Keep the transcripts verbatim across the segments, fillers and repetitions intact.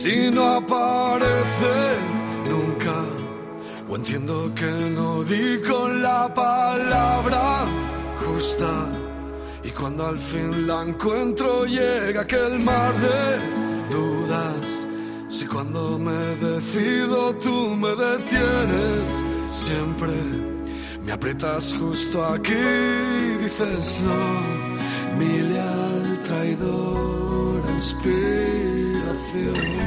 si no aparece nunca. O entiendo que no di con la palabra justa, y cuando al fin la encuentro llega aquel mar de dudas. Si cuando me decido tú me detienes, siempre me aprietas justo aquí y dices no, mi leal traidora inspiración.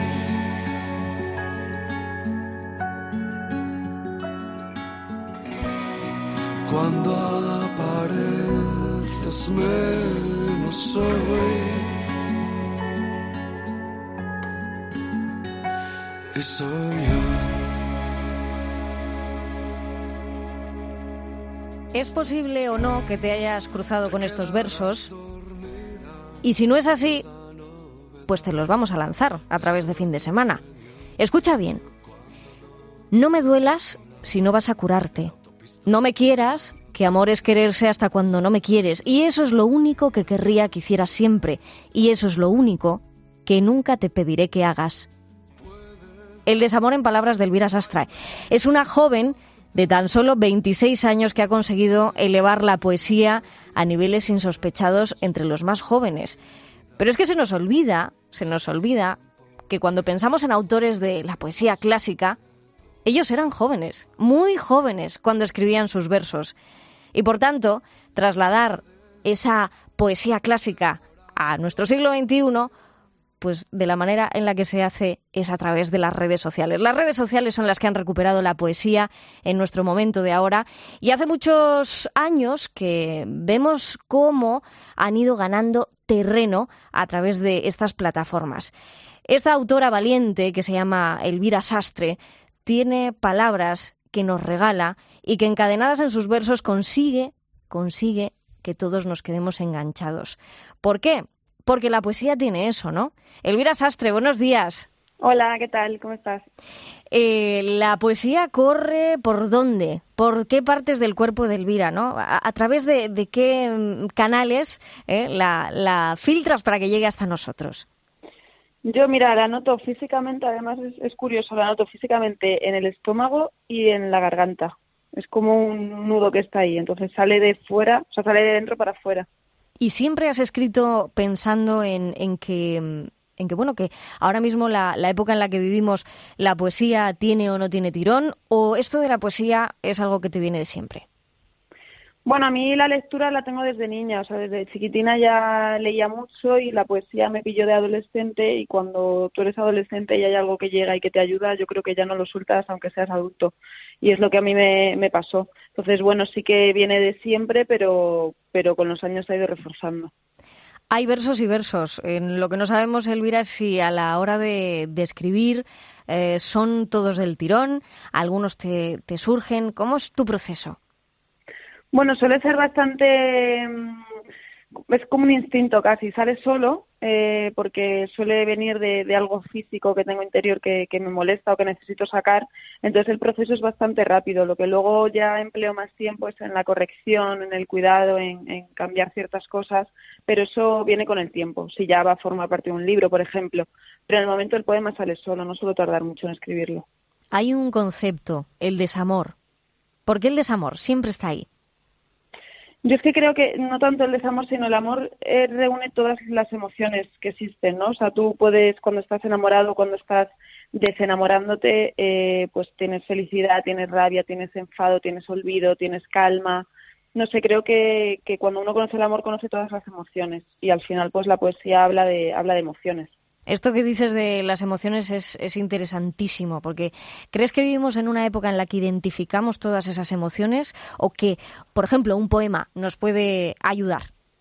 Cuando apareces menos soy, y soy yo. ¿Es posible o no que te hayas cruzado con estos versos? Y si no es así, pues te los vamos a lanzar a través de Fin de Semana. Escucha bien. No me duelas si no vas a curarte. No me quieras, que amor es quererse hasta cuando no me quieres. Y eso es lo único que querría que hicieras siempre. Y eso es lo único que nunca te pediré que hagas. El desamor en palabras de Elvira Sastre. Es una joven de tan solo veintiséis años que ha conseguido elevar la poesía a niveles insospechados entre los más jóvenes. Pero es que se nos olvida, se nos olvida que cuando pensamos en autores de la poesía clásica, ellos eran jóvenes, muy jóvenes, cuando escribían sus versos. Y por tanto, trasladar esa poesía clásica a nuestro siglo veintiuno, pues de la manera en la que se hace es a través de las redes sociales. Las redes sociales son las que han recuperado la poesía en nuestro momento de ahora. Y hace muchos años que vemos cómo han ido ganando terreno a través de estas plataformas. Esta autora valiente, que se llama Elvira Sastre, tiene palabras que nos regala y que encadenadas en sus versos consigue, consigue que todos nos quedemos enganchados. ¿Por qué? Porque la poesía tiene eso, ¿no? Elvira Sastre, buenos días. Hola, ¿qué tal? ¿Cómo estás? Eh, la poesía corre ¿por dónde? ¿Por qué partes del cuerpo de Elvira, no? ¿A, a través de, de qué canales eh, la, la filtras para que llegue hasta nosotros? Yo, mira, la noto físicamente, además es, es curioso, la noto físicamente en el estómago y en la garganta. Es como un nudo que está ahí, entonces sale de fuera, o sea, sale de dentro para afuera. ¿Y siempre has escrito pensando en, en que, en que bueno, que ahora mismo la, la época en la que vivimos, la poesía tiene o no tiene tirón, o esto de la poesía es algo que te viene de siempre? Bueno, a mí la lectura la tengo desde niña, o sea, desde chiquitina ya leía mucho y la poesía me pilló de adolescente, y cuando tú eres adolescente y hay algo que llega y que te ayuda, yo creo que ya no lo sueltas aunque seas adulto, y es lo que a mí me, me pasó. Entonces, bueno, sí que viene de siempre, pero, pero con los años se ha ido reforzando. Hay versos y versos. En lo que no sabemos, Elvira, es si a la hora de, de escribir eh, son todos del tirón, algunos te, te surgen. ¿Cómo es tu proceso? Bueno, suele ser bastante, es como un instinto casi, sale solo, eh, porque suele venir de, de algo físico que tengo interior que, que me molesta o que necesito sacar, entonces el proceso es bastante rápido. Lo que luego ya empleo más tiempo es en la corrección, en el cuidado, en, en cambiar ciertas cosas, pero eso viene con el tiempo, si ya va a formar parte de un libro, por ejemplo, pero en el momento el poema sale solo, no suelo tardar mucho en escribirlo. Hay un concepto, el desamor. ¿Por qué el desamor? Siempre está ahí. Yo es que creo que no tanto el desamor, sino el amor eh, reúne todas las emociones que existen, ¿no? O sea, tú puedes, cuando estás enamorado, cuando estás desenamorándote, eh, pues tienes felicidad, tienes rabia, tienes enfado, tienes olvido, tienes calma. No sé, creo que, que cuando uno conoce el amor, conoce todas las emociones, y al final, pues la poesía habla de, habla de emociones. Esto que dices de las emociones es, es interesantísimo, porque ¿crees que vivimos en una época en la que identificamos todas esas emociones, o que, por ejemplo, un poema nos puede ayudar?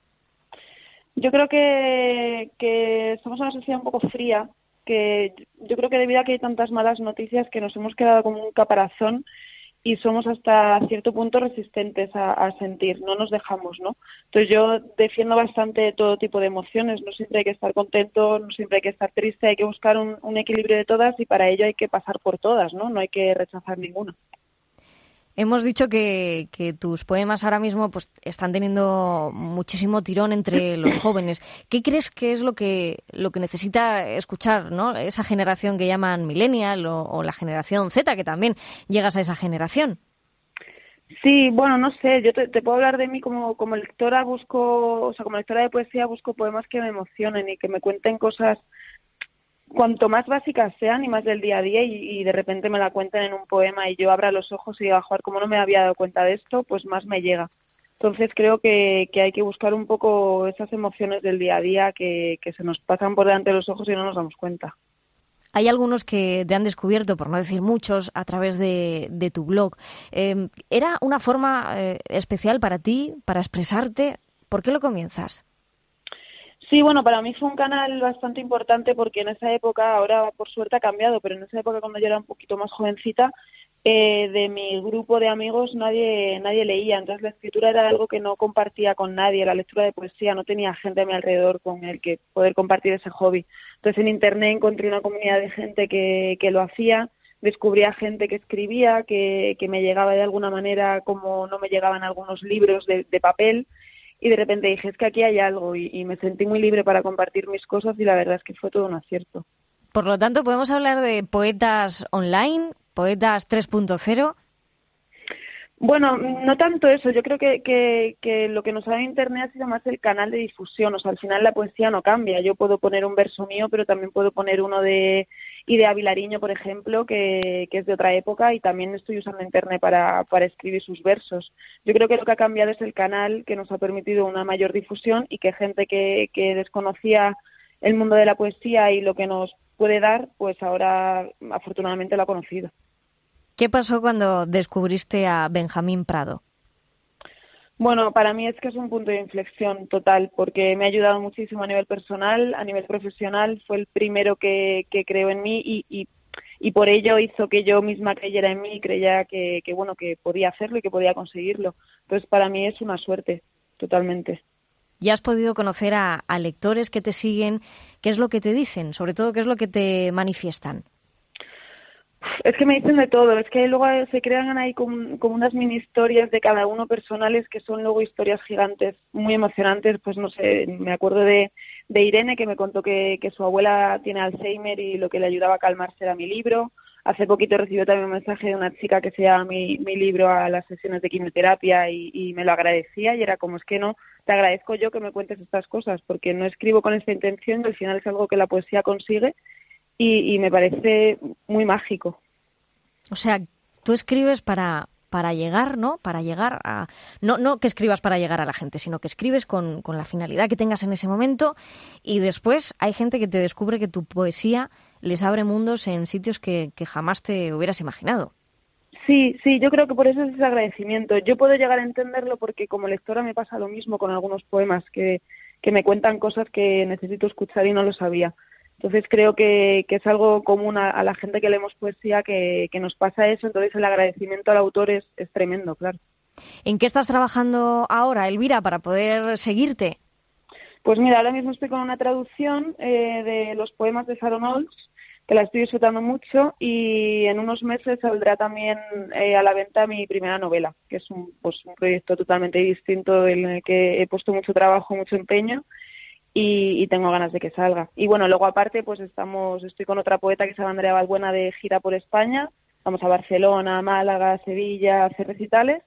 Yo creo que, que somos una sociedad un poco fría, que yo creo que debido a que hay tantas malas noticias que nos hemos quedado como un caparazón y somos hasta cierto punto resistentes a, a sentir, no nos dejamos, ¿no? Entonces yo defiendo bastante todo tipo de emociones, no siempre hay que estar contento, no siempre hay que estar triste, hay que buscar un, un equilibrio de todas, y para ello hay que pasar por todas, ¿no? No hay que rechazar ninguna. Hemos dicho que, que tus poemas ahora mismo pues están teniendo muchísimo tirón entre los jóvenes. ¿Qué crees que es lo que lo que necesita escuchar, ¿no? Esa generación que llaman millennial o, o la generación Z, que también llegas a esa generación? Sí, bueno, no sé, yo te, te puedo hablar de mí como, como lectora, busco, o sea, como lectora de poesía busco poemas que me emocionen y que me cuenten cosas cuanto más básicas sean y más del día a día y, y de repente me la cuenten en un poema y yo abra los ojos y diga, joder, como no me había dado cuenta de esto, pues más me llega. Entonces creo que, que hay que buscar un poco esas emociones del día a día que, que se nos pasan por delante de los ojos y no nos damos cuenta. Hay algunos que te han descubierto, por no decir muchos, a través de, de tu blog. Eh, ¿Era una forma eh, especial para ti, para expresarte? ¿Por qué lo comienzas? Sí, bueno, para mí fue un canal bastante importante porque en esa época, ahora por suerte ha cambiado, pero en esa época cuando yo era un poquito más jovencita, eh, de mi grupo de amigos nadie nadie leía, entonces la escritura era algo que no compartía con nadie, la lectura de poesía, no tenía gente a mi alrededor con el que poder compartir ese hobby. Entonces en internet encontré una comunidad de gente que, que lo hacía, descubrí a gente que escribía, que, que me llegaba de alguna manera como no me llegaban algunos libros de, de papel. Y de repente dije, es que aquí hay algo y, y me sentí muy libre para compartir mis cosas y la verdad es que fue todo un acierto. Por lo tanto, ¿podemos hablar de poetas online, poetas tres punto cero? Bueno, no tanto eso. Yo creo que, que, que lo que nos ha dado Internet ha sido más el canal de difusión. O sea, al final la poesía no cambia. Yo puedo poner un verso mío, pero también puedo poner uno de Idea Vilariño, por ejemplo, que, que es de otra época y también estoy usando Internet para, para escribir sus versos. Yo creo que lo que ha cambiado es el canal que nos ha permitido una mayor difusión y que gente que, que desconocía el mundo de la poesía y lo que nos puede dar, pues ahora afortunadamente lo ha conocido. ¿Qué pasó cuando descubriste a Benjamín Prado? Bueno, para mí es que es un punto de inflexión total, porque me ha ayudado muchísimo a nivel personal, a nivel profesional, fue el primero que, que creó en mí y, y, y por ello hizo que yo misma creyera en mí y creyera que, que, bueno, que podía hacerlo y que podía conseguirlo. Entonces, para mí es una suerte, totalmente. ¿Ya has podido conocer a, a lectores que te siguen? ¿Qué es lo que te dicen? Sobre todo, ¿qué es lo que te manifiestan? Es que me dicen de todo, es que luego se crean ahí como, como unas mini historias de cada uno personales que son luego historias gigantes, muy emocionantes. Pues no sé, me acuerdo de, de Irene que me contó que, que su abuela tiene Alzheimer y lo que le ayudaba a calmarse era mi libro. Hace poquito recibió también un mensaje de una chica que se llama mi, mi libro a las sesiones de quimioterapia y, y me lo agradecía y era como, es que no, te agradezco yo que me cuentes estas cosas porque no escribo con esta intención y al final es algo que la poesía consigue. Y, y me parece muy mágico. O sea, tú escribes para, para llegar, ¿no? Para llegar a... No, no que escribas para llegar a la gente, sino que escribes con, con la finalidad que tengas en ese momento y después hay gente que te descubre que tu poesía les abre mundos en sitios que, que jamás te hubieras imaginado. Sí, sí, yo creo que por eso es ese agradecimiento. Yo puedo llegar a entenderlo porque como lectora me pasa lo mismo con algunos poemas que, que me cuentan cosas que necesito escuchar y no lo sabía. Entonces creo que, que es algo común a, a la gente que leemos poesía que, que nos pasa eso, entonces el agradecimiento al autor es, es tremendo, claro. ¿En qué estás trabajando ahora, Elvira, para poder seguirte? Pues mira, ahora mismo estoy con una traducción eh, de los poemas de Sharon Olds, que la estoy disfrutando mucho y en unos meses saldrá también eh, a la venta mi primera novela, que es un, pues, un proyecto totalmente distinto en el que he puesto mucho trabajo, mucho empeño. Y, y tengo ganas de que salga. Y bueno, luego aparte pues estamos, estoy con otra poeta que se llama Andrea Balbuena de gira por España. Vamos a Barcelona, Málaga, Sevilla a hacer recitales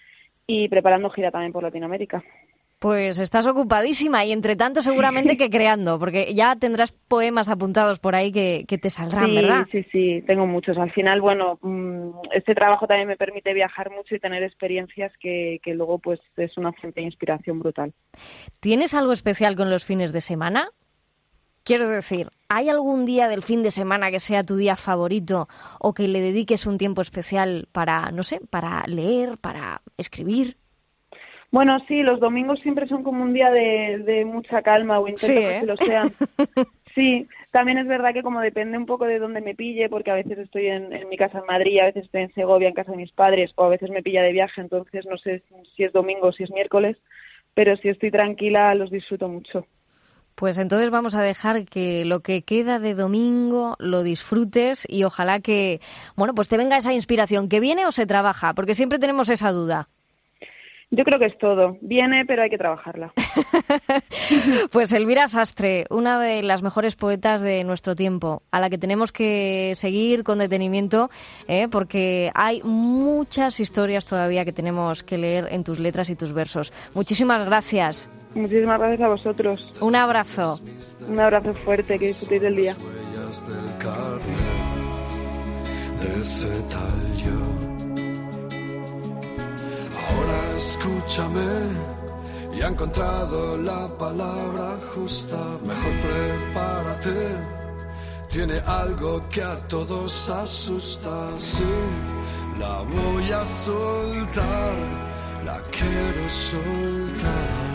y preparando gira también por Latinoamérica. Pues estás ocupadísima y entre tanto seguramente que creando, porque ya tendrás poemas apuntados por ahí que, que te saldrán, sí, ¿verdad? Sí, sí, tengo muchos. Al final, bueno, este trabajo también me permite viajar mucho y tener experiencias que, que luego pues es una fuente de inspiración brutal. ¿Tienes algo especial con los fines de semana? Quiero decir, ¿hay algún día del fin de semana que sea tu día favorito o que le dediques un tiempo especial para, no sé, para leer, para escribir? Bueno, sí, los domingos siempre son como un día de, de mucha calma o intento sí, ¿eh? que lo sean. Sí, también es verdad que como depende un poco de dónde me pille, porque a veces estoy en, en mi casa en Madrid, a veces estoy en Segovia, en casa de mis padres, o a veces me pilla de viaje, entonces no sé si es domingo o si es miércoles, pero si estoy tranquila los disfruto mucho. Pues entonces vamos a dejar que lo que queda de domingo lo disfrutes y ojalá que, bueno, pues te venga esa inspiración. ¿Que viene o se trabaja? Porque siempre tenemos esa duda. Yo creo que es todo. Viene, pero hay que trabajarla. Pues Elvira Sastre, una de las mejores poetas de nuestro tiempo, a la que tenemos que seguir con detenimiento, ¿eh? Porque hay muchas historias todavía que tenemos que leer en tus letras y tus versos. Muchísimas gracias. Muchísimas gracias a vosotros. Un abrazo. Un abrazo fuerte, que disfrutéis del día. De ese tal yo. Ahora escúchame, ya he encontrado la palabra justa. Mejor prepárate, tiene algo que a todos asusta. Sí, la voy a soltar, la quiero soltar.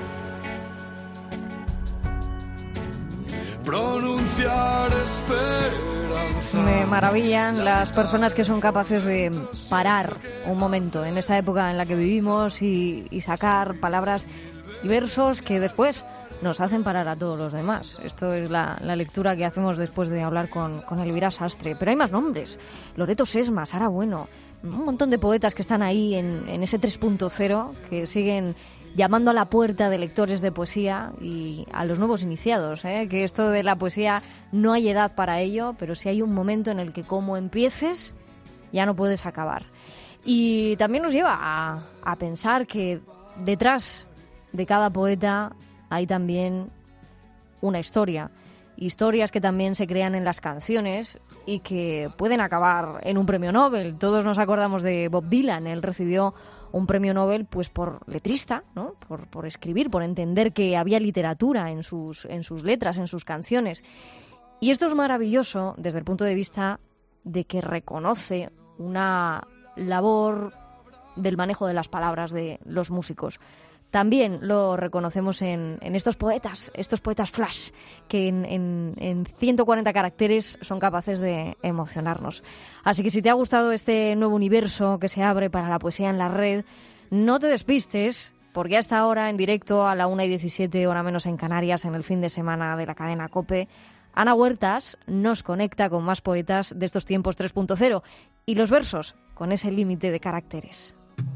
Pronunciar esperanza. Me maravillan las personas que son capaces de parar un momento en esta época en la que vivimos y, y sacar palabras y versos que después nos hacen parar a todos los demás. Esto es la, la lectura que hacemos después de hablar con, con Elvira Sastre. Pero hay más nombres. Loreto Sesma, Sara Bueno, un montón de poetas que están ahí en, en ese tres punto cero, que siguen llamando a la puerta de lectores de poesía y a los nuevos iniciados, ¿eh? Que esto de la poesía no hay edad para ello, pero sí hay un momento en el que como empieces ya no puedes acabar. Y también nos lleva a, a pensar que detrás de cada poeta hay también una historia. Historias que también se crean en las canciones y que pueden acabar en un premio Nobel. Todos nos acordamos de Bob Dylan. Él recibió un premio Nobel pues por letrista, ¿no? Por, por escribir, por entender que había literatura en sus, en sus letras, en sus canciones. Y esto es maravilloso desde el punto de vista de que reconoce una labor del manejo de las palabras de los músicos. También lo reconocemos en, en estos poetas, estos poetas flash, que en, en, en ciento cuarenta caracteres son capaces de emocionarnos. Así que si te ha gustado este nuevo universo que se abre para la poesía en la red, no te despistes, porque hasta ahora en directo a la una y diecisiete, hora menos en Canarias, en el fin de semana de la cadena COPE, Ana Huertas nos conecta con más poetas de estos tiempos tres punto cero y los versos con ese límite de caracteres.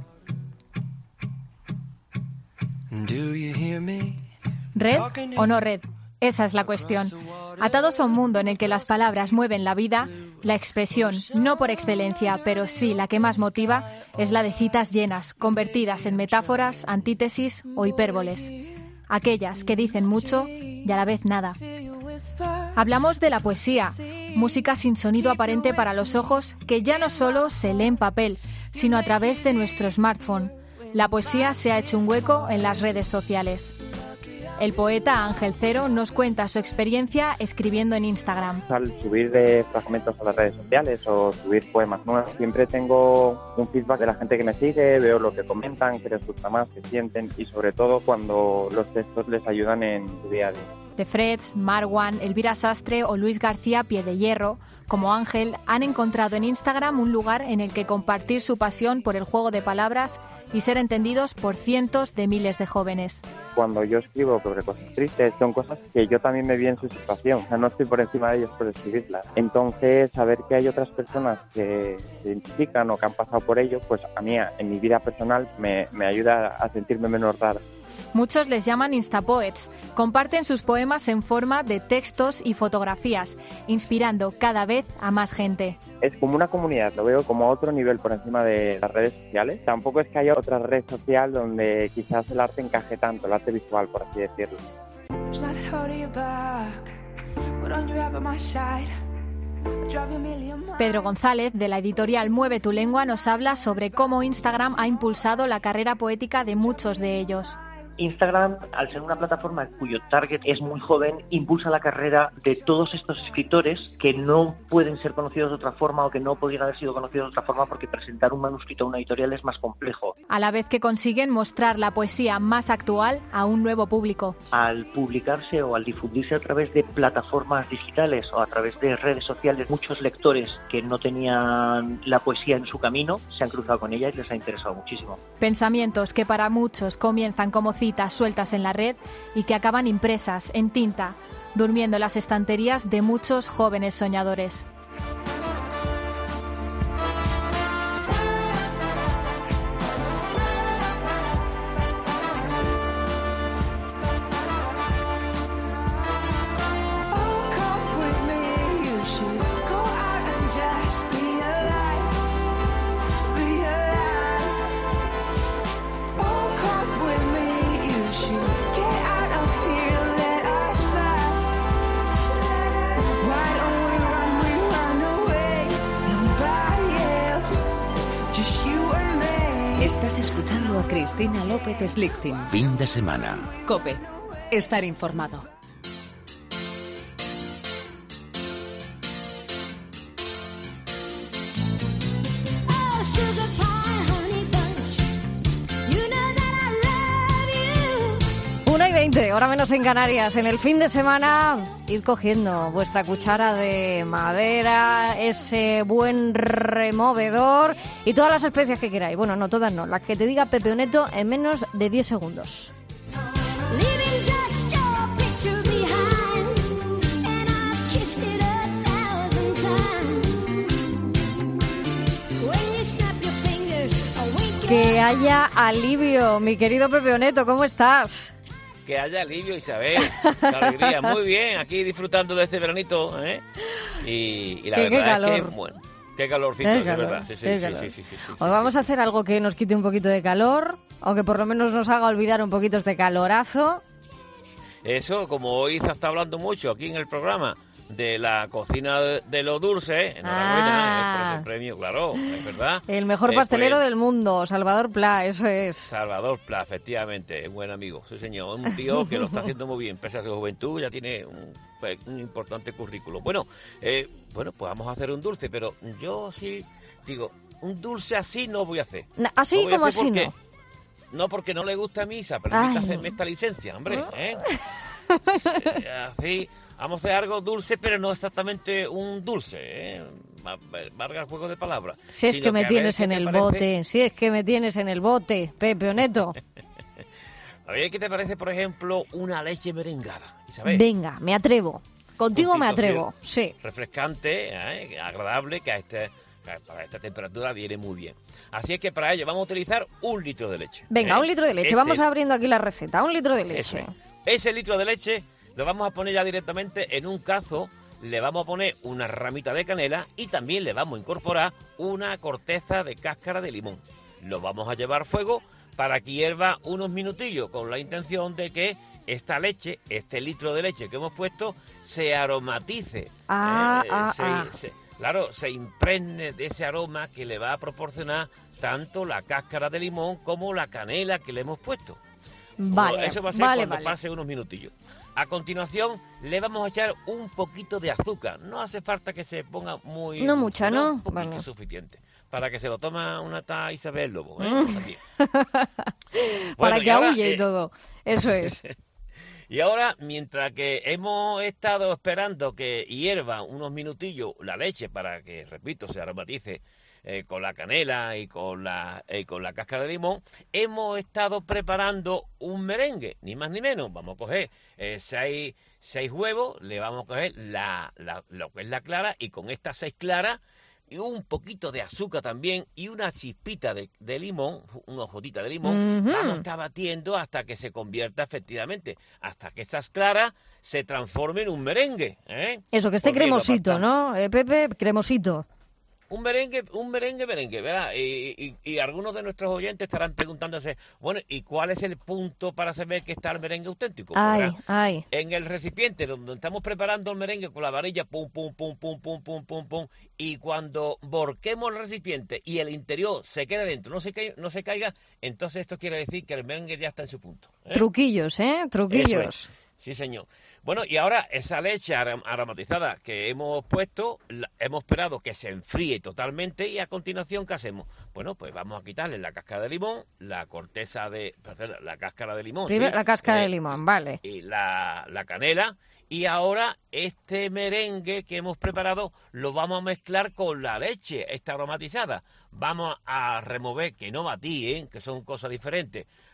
¿Red o no red? Esa es la cuestión. Atados a un mundo en el que las palabras mueven la vida, la expresión, no por excelencia, pero sí la que más motiva, es la de citas llenas, convertidas en metáforas, antítesis o hipérboles. Aquellas que dicen mucho y a la vez nada. Hablamos de la poesía, música sin sonido aparente para los ojos que ya no solo se lee en papel, sino a través de nuestro smartphone. La poesía se ha hecho un hueco en las redes sociales. El poeta Ángel Cero nos cuenta su experiencia escribiendo en Instagram. Al subir de fragmentos a las redes sociales o subir poemas nuevos, siempre tengo un feedback de la gente que me sigue, veo lo que comentan, qué les gusta más, qué sienten y sobre todo cuando los textos les ayudan en su día a día. De Freds, Marwan, Elvira Sastre o Luis García Piedehierro, como Ángel, han encontrado en Instagram un lugar en el que compartir su pasión por el juego de palabras y ser entendidos por cientos de miles de jóvenes. Cuando yo escribo sobre cosas tristes, son cosas que yo también me vi en su situación. O sea, no estoy por encima de ellos por escribirlas. Entonces, saber que hay otras personas que se identifican o que han pasado por ello, pues a mí, en mi vida personal, me, me ayuda a sentirme menos raro. Muchos les llaman instapoets. Comparten sus poemas en forma de textos y fotografías, inspirando cada vez a más gente. Es como una comunidad, lo veo como a otro nivel por encima de las redes sociales. Tampoco es que haya otra red social donde quizás el arte encaje tanto, el arte visual, por así decirlo. Pedro González, de la editorial Mueve tu Lengua, nos habla sobre cómo Instagram ha impulsado la carrera poética de muchos de ellos. Instagram, al ser una plataforma cuyo target es muy joven, impulsa la carrera de todos estos escritores que no pueden ser conocidos de otra forma o que no podrían haber sido conocidos de otra forma porque presentar un manuscrito a una editorial es más complejo. A la vez que consiguen mostrar la poesía más actual a un nuevo público. Al publicarse o al difundirse a través de plataformas digitales o a través de redes sociales, muchos lectores que no tenían la poesía en su camino se han cruzado con ella y les ha interesado muchísimo. Pensamientos que para muchos comienzan como citas citas sueltas en la red y que acaban impresas en tinta, durmiendo en las estanterías de muchos jóvenes soñadores. Estás escuchando a Cristina López Slichting. Fin de semana. COPE. Estar informado. una y veinte, hora menos en Canarias. En el fin de semana, id cogiendo vuestra cuchara de madera, ese buen removedor y todas las especias que queráis. Bueno, no todas no, las que te diga Pepe Oneto en menos de diez segundos. Que haya alivio, mi querido Pepe Oneto, ¿cómo estás? Que haya alivio, Isabel. Qué alegría. Muy bien, aquí disfrutando de este veranito, ¿eh? Y, y la ¿Qué, verdad qué calor. es que, bueno, qué calorcito, Qué de calor, verdad. Sí, sí, qué sí, calor. sí, sí, sí, sí, Hoy vamos a hacer algo que nos quite un poquito de calor, o que por lo menos nos haga olvidar un poquito este calorazo. Eso, como hoy se está hablando mucho aquí en el programa de la cocina de, de lo dulce, enhorabuena, Ah. eh, por ese premio, claro, es verdad. El mejor Eh, pastelero pues, del mundo, Salvador Pla, eso es. Salvador Pla, efectivamente, un buen amigo, sí señor, un tío que lo está haciendo muy bien, pese a su juventud, ya tiene un, pues, un importante currículo. Bueno, eh, bueno, pues vamos a hacer un dulce, pero yo sí digo, un dulce así no voy a hacer. Na- Así No voy a como hacer así, porque- ¿no? No, porque no le gusta a Misa, pero Ay. necesita hacerme esta licencia, hombre, ¿eh? Sí, así, vamos a hacer algo dulce, pero no exactamente un dulce, ¿eh? Va- Valga el juego de palabras. Si es Sino que me a ver tienes qué en te el parece- bote, si es que me tienes en el bote, Pepe Oneto. A ver, ¿qué te parece, por ejemplo, una leche merengada, Isabel? Venga, me atrevo. Contigo me Justito, atrevo, sí. Refrescante, ¿eh? Agradable, que a este, que para esta temperatura viene muy bien. Así es que para ello vamos a utilizar un litro de leche. Venga, ¿eh? un litro de leche. Este- Vamos abriendo aquí la receta. Un litro de Eso leche. es. Ese litro de leche lo vamos a poner ya directamente en un cazo, le vamos a poner una ramita de canela y también le vamos a incorporar una corteza de cáscara de limón. Lo vamos a llevar a fuego para que hierva unos minutillos con la intención de que esta leche, este litro de leche que hemos puesto, se aromatice. Ah, Eh, ah, se- ah. se- claro, se impregne de ese aroma que le va a proporcionar tanto la cáscara de limón como la canela que le hemos puesto. Vale, Eso va a ser vale, cuando vale. pase unos minutillos. A continuación, le vamos a echar un poquito de azúcar. No hace falta que se ponga muy... No mucha, ¿no? Un poquito Vale. suficiente. Para que se lo toma una ta Isabel Lobo, ¿eh? Mm. Aquí. Para Bueno, que y ahora, aúlle y eh, todo. Eso es. Y ahora, mientras que hemos estado esperando que hierva unos minutillos la leche para que, repito, se aromatice eh, con la canela y con la, eh, con la cáscara de limón, hemos estado preparando un merengue, ni más ni menos. Vamos a coger eh, seis, seis huevos, le vamos a coger la, la, lo que es la clara, y con estas seis claras y un poquito de azúcar también y una chispita de, de limón, una hojita de limón, Ujú. vamos a estar batiendo hasta que se convierta efectivamente, hasta que esas claras se transformen en un merengue, ¿eh? Eso, que esté Porque lo cremosito, apartamos. ¿no? Eh, Pepe, cremosito. Un merengue, un merengue, merengue, ¿verdad? Y, y, y algunos de nuestros oyentes estarán preguntándose, bueno, ¿y cuál es el punto para saber que está el merengue auténtico? Ay, ¿Verdad? ay. En el recipiente donde estamos preparando el merengue con la varilla, pum, pum, pum, pum, pum, pum, pum, pum, y cuando volquemos el recipiente y el interior se quede dentro, no se caiga, no se caiga, entonces esto quiere decir que el merengue ya está en su punto, ¿eh? Truquillos, ¿eh? Truquillos. Eso es. Sí, señor. Bueno, y ahora esa leche arom- aromatizada que hemos puesto, la- hemos esperado que se enfríe totalmente y a continuación, ¿qué hacemos? Bueno, pues vamos a quitarle la cáscara de limón, la corteza de... perdón, la cáscara de limón, Primero ¿sí? la cáscara Eh, de limón, vale. y la, la canela, y ahora este merengue que hemos preparado lo vamos a mezclar con la leche, esta aromatizada. Vamos a remover, que no batí, ¿eh? Que son cosas diferentes.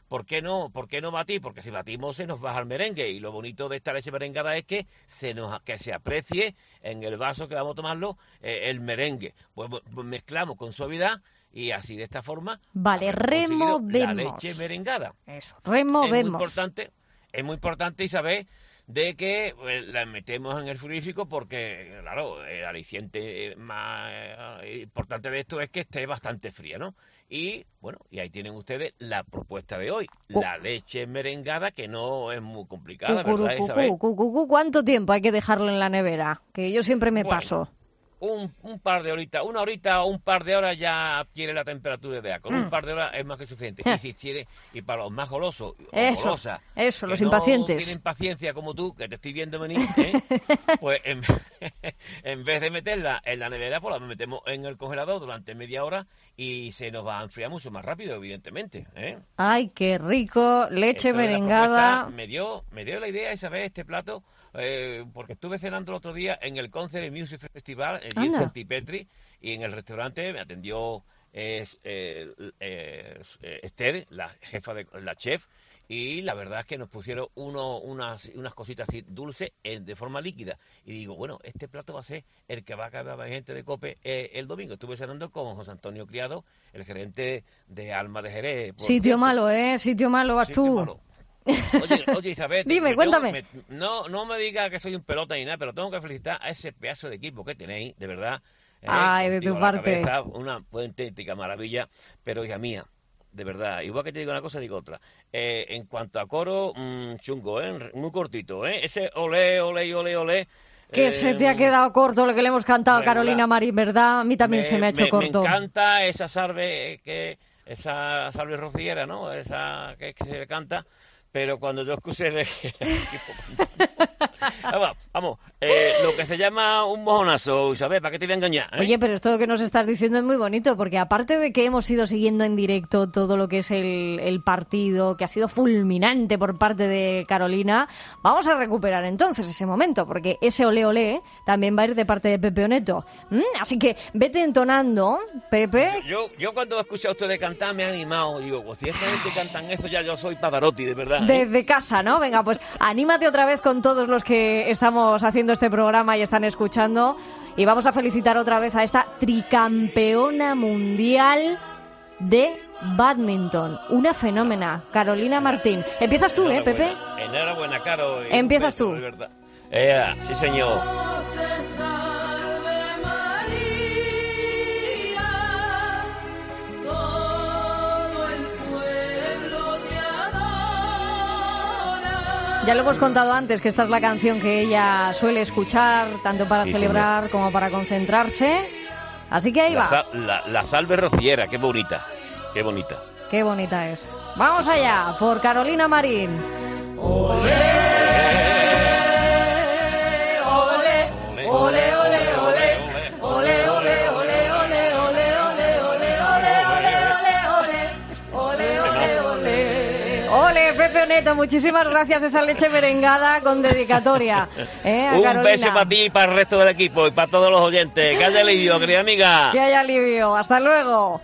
¿por qué no? ¿Por qué no batir? Porque si batimos se nos baja el merengue, y lo bonito de esta leche merengada es que se nos que se aprecie en el vaso que vamos a tomarlo eh, el merengue. Pues, pues mezclamos con suavidad y así de esta forma vale, removemos la leche merengada. Eso, removemos. Es muy importante, es muy importante, Isabel, de que pues, la metemos en el frigorífico porque, claro, el aliciente más eh, importante de esto es que esté bastante fría, ¿no? Y, bueno, y ahí tienen ustedes la propuesta de hoy, uh. la leche merengada, que no es muy complicada, Cucuru, ¿verdad, Isabel? Cucu, cucu, ¿cuánto tiempo hay que dejarlo en la nevera? Que yo siempre me bueno, paso. Un, un par de horitas, una horita o un par de horas ya adquiere la temperatura ideal. Con mm. un par de horas es más que suficiente. Y si quiere, y para los más golosos, eso, golosas, eso, los no impacientes. tienen paciencia como tú, que te estoy viendo venir, ¿eh? Pues en, en vez de meterla en la nevera, pues la metemos en el congelador durante media hora y se nos va a enfriar mucho más rápido, evidentemente, ¿eh? Ay, qué rico, leche Esto merengada. Me dio, me dio la idea, Isabel, este plato, eh, porque estuve cenando el otro día en el Concert Music Festival, en Vincent y Petri, y en el restaurante me atendió eh, eh, eh, Esther, la jefa de la chef, y la verdad es que nos pusieron uno, unas, unas cositas así dulces eh, de forma líquida. Y digo, bueno, este plato va a ser el que va a acabar la gente de COPE eh, el domingo. Estuve cenando con José Antonio Criado, el gerente de Alma de Jerez. Sitio cierto. malo, ¿eh? Sitio malo vas Sitio tú. Malo. Oye, oye, Isabel, dime, me cuéntame. Tengo, me, no, no me diga que soy un pelota ni nada, pero tengo que felicitar a ese pedazo de equipo que tenéis, de verdad. Eh, Ay, de tu parte. Cabeza, una auténtica maravilla, pero hija mía, de verdad, igual que te digo una cosa, digo otra. Eh, en cuanto a coro, mmm, chungo, ¿eh? Muy cortito, ¿eh? Ese olé, olé, olé, olé. Que eh, se te ha quedado corto lo que le hemos cantado a Carolina Marín, ¿verdad? A mí también me, se me ha hecho me, corto. Me encanta esa salve, que, esa salve rociera, ¿no? Esa que, que se canta. Pero cuando yo escuché el, el equipo vamos, vamos eh, lo que se llama un mojonazo, Isabel, ¿para qué te voy a engañar? ¿eh? Oye, pero esto que nos estás diciendo es muy bonito, porque aparte de que hemos ido siguiendo en directo todo lo que es el, el partido, que ha sido fulminante por parte de Carolina, vamos a recuperar entonces ese momento, porque ese olé olé también va a ir de parte de Pepe Oneto. ¿Mm? Así que vete entonando, Pepe. Yo, yo, yo cuando he escuchado a ustedes cantar me he animado, digo, pues si esta gente cantan eso, ya yo soy Pavarotti, de verdad. Desde casa, ¿no? Venga, pues anímate otra vez con todos los que estamos haciendo este programa y están escuchando. Y vamos a felicitar otra vez a esta tricampeona mundial de badminton. Una fenómena, Carolina Martín. Empiezas tú, ¿eh, Pepe? Enhorabuena, Caro. Empiezas beso, tú. De verdad. Eh, sí, señor. Ya lo hemos contado antes, que esta es la canción que ella suele escuchar, tanto para sí, celebrar señor. como para concentrarse. Así que ahí la va. Sa- la, la salve rociera, qué bonita, qué bonita. Qué bonita es. Vamos sí, allá, sí. por Carolina Marín. Olé, olé, olé, olé, olé, olé, olé, olé, olé, olé, olé, olé, olé, olé, olé, olé, olé. Ole, Pepe Oneto, muchísimas gracias. Esa leche merengada con dedicatoria. ¿eh? A Un Carolina. beso para ti y para el resto del equipo y para todos los oyentes. Que haya alivio, querida amiga. Que haya alivio. Hasta luego.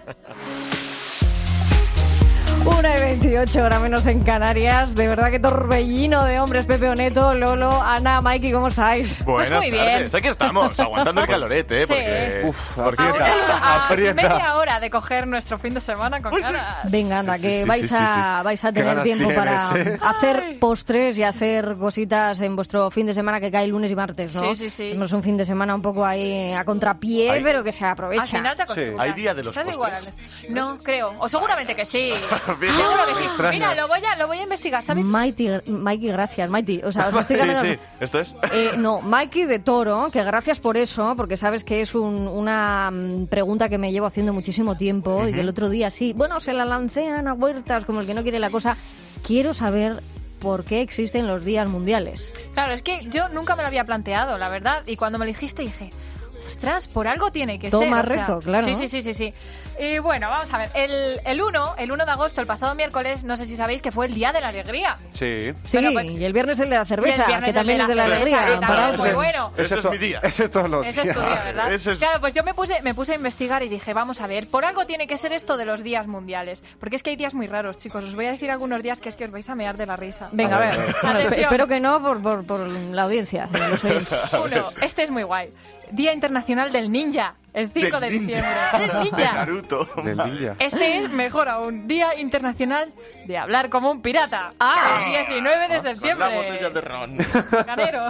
Una y veintiocho, hora menos en Canarias. De verdad que torbellino de hombres. Pepe Oneto, Lolo, Ana, Mikey, ¿cómo estáis? Buenas pues muy tardes. bien. Aquí estamos, aguantando el calorete, ¿eh? Sí. Porque, uf, porque A aprieta. media hora de coger nuestro fin de semana con ganas. Venga, anda, Sí, que sí, vais, sí, sí, a, sí. vais a Qué tener ganas tiempo tienes, para ¿eh? hacer postres y hacer cositas en vuestro fin de semana que cae lunes y martes, ¿no? Sí, sí, sí. Tenemos un fin de semana un poco ahí a contrapié, Hay- pero que se aprovecha. Al final te acostumbras. Sí. ¿Hay día de los Estás postres? igual. No, creo. O seguramente que sí. Fíjate, Seguro que me sí. extraña. Mira, lo voy a, lo voy a investigar, ¿sabes? Mighty, Mikey, gracias, Mighty. O sea, os estoy Sí, cambiando- sí, esto es. Eh, no, Mikey de Toro, que gracias por eso, porque sabes que es un- una mm, pregunta que me llevo haciendo muchísimo tiempo uh-huh. y que el otro día sí, bueno, se la lancé a Ana Huertas como el que no quiere la cosa. Quiero saber por qué existen los días mundiales. Claro, es que yo nunca me lo había planteado, la verdad, y cuando me lo dijiste dije, ostras, por algo tiene que Todo ser. más o sea, reto, claro. Sí, sí, sí, sí, sí. Y bueno, vamos a ver. El, el uno, el uno de agosto, el pasado miércoles, no sé si sabéis que fue el Día de la Alegría. Sí. Sí, Bueno, pues- y el viernes el de la Y cerveza, el viernes que el también de es de la cerveza, alegría. que también para es muy otros. bueno. Ese es mi día. Ese es todos los Ese es tu días. día, ¿verdad? Ese es- Claro, pues yo me puse, me puse a investigar y dije, vamos a ver, por algo tiene que ser esto de los días mundiales. Porque es que hay días muy raros, chicos. Os voy a decir algunos días que es que os vais a mear de la risa. Venga, a ver. Bueno, Atención. espero que no por, por, por la audiencia. Los oyentes. Uno, este es muy guay. Día Internacional del Ninja, el cinco de Del diciembre. ninja. ¡El De ninja! Naruto. Del ninja. Este es mejor aún, Día Internacional de Hablar como un Pirata. Ah. El diecinueve de Con la botella septiembre. de ron. Ganero.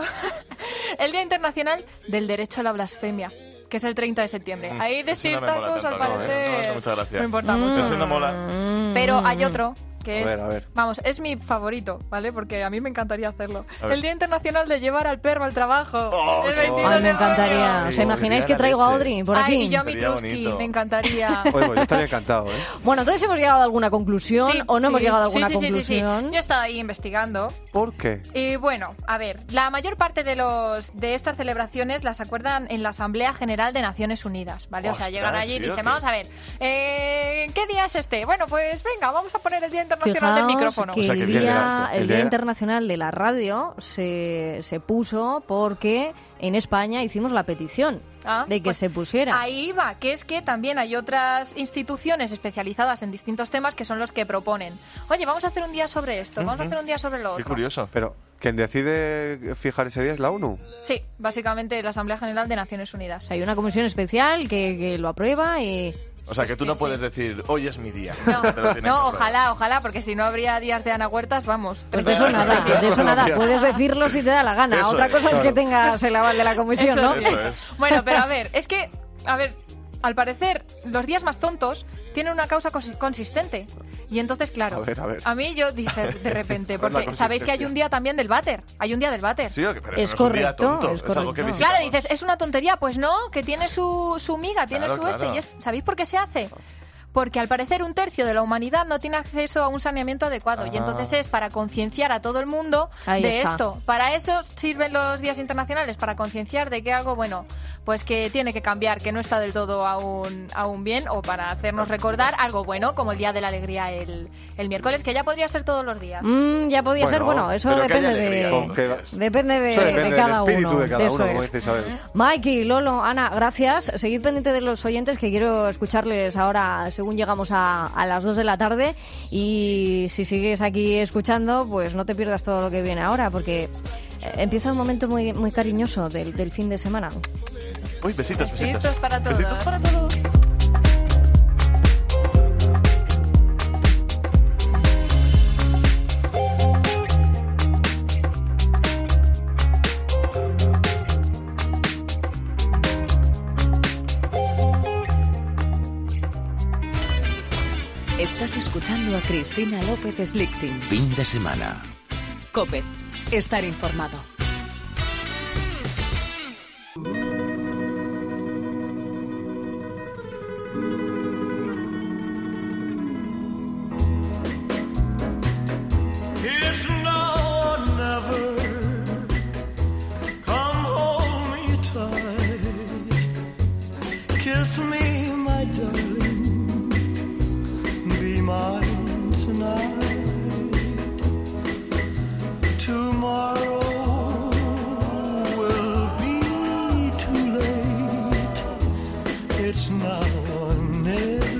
El Día Internacional del Derecho a la Blasfemia, que es el treinta de septiembre. Ahí Ese decir no me mola tacos, al tanto, no, ¿eh? parecer, No, no, muchas gracias. no importa Mm. mucho. Ese no mola. Pero hay otro que A es, ver, a ver. vamos, es mi favorito, ¿vale? Porque a mí me encantaría hacerlo. A ver. El Día Internacional de llevar al perro al trabajo. Oh, el qué veintidós Ay, me de encantaría. mayo. ¿Os imagináis que la traigo a leche. Audrey por aquí? Ay, y yo a Sería Mitruski, bonito. me encantaría. Oye, pues yo estaría encantado, ¿eh? Bueno, entonces hemos llegado a alguna conclusión Sí, o no sí. hemos llegado a alguna sí, sí, sí, sí, sí. conclusión. Yo he estado ahí investigando. ¿Por qué? Y bueno, a ver, la mayor parte de los de estas celebraciones las acuerdan en la Asamblea General de Naciones Unidas, ¿vale? o sea, Ostras, llegan allí y ¿sí o dicen, qué? vamos a ver, eh, ¿qué día es este? Bueno, pues venga, vamos a poner el Día Internacional del Fijaos Micrófono. que O sea, que el, bien día, legal, el el Día día- Internacional de la Radio se, se puso porque en España hicimos la petición Ah, de que pues se pusiera. Ahí va, que es que también hay otras instituciones especializadas en distintos temas que son los que proponen. Oye, vamos a hacer un día sobre esto, vamos a hacer un día sobre lo Qué otro. curioso. Pero, ¿quién decide fijar ese día es la ONU? Sí, básicamente la Asamblea General de Naciones Unidas. Hay una comisión especial que, que lo aprueba y... O sea, que tú no Sí, puedes sí. decir, hoy es mi día. No, Te lo tienen que no, aprobar. ojalá, ojalá, porque si no habría días de Ana Huertas, vamos. Pues tres de eso días. nada, de eso nada. Puedes decirlo si te da la gana. Eso Otra es, cosa es que claro. tengas el aval de la comisión, Eso ¿no? es. Eso es. Bueno, pero a ver, es que, a ver, al parecer, los días más tontos tienen una causa cons- consistente. Y entonces, claro, A ver, a ver. mí yo dije de repente, ¿Cuál es la porque sabéis que hay un día también del váter, hay un día del váter. Sí, pero Es eso no es un día correcto, tonto, es algo que correcto. visitamos. Claro, dices, es una tontería, pues no, que tiene su, su miga, tiene Claro, su este. claro. Y es, ¿sabéis por qué se hace? Porque al parecer un tercio de la humanidad no tiene acceso a un saneamiento adecuado y Ah. entonces es para concienciar a todo el mundo Ahí de está. esto. Para eso sirven los días internacionales, para concienciar de que algo, bueno, pues que tiene que cambiar, que no está del todo aún, aún bien, o para hacernos recordar algo bueno, como el Día de la Alegría el, el miércoles, que ya podría ser todos los días. Mm, ya podía ser, Bueno, bueno, eso pero que haya depende alegría, de... Con que- Depende de, Eso depende de del cada espíritu uno. de cada eso uno, como es. dice Isabel. Mikey, Lolo, Ana, gracias. Seguid pendiente de los oyentes que quiero escucharles ahora según llegamos a, a las dos de la tarde. Y si sigues aquí escuchando, pues no te pierdas todo lo que viene ahora, porque eh, empieza un momento muy, muy cariñoso del, del fin de semana. Uy, besitos, besitos. Besitos para todos. Besitos para todos. Estás escuchando a Cristina López Slichting. Fin de semana. COPE. Estar informado. It's now or never. Come hold me tight. Kiss me, my darling. Be mine tonight. Tomorrow will be too late. It's now or never.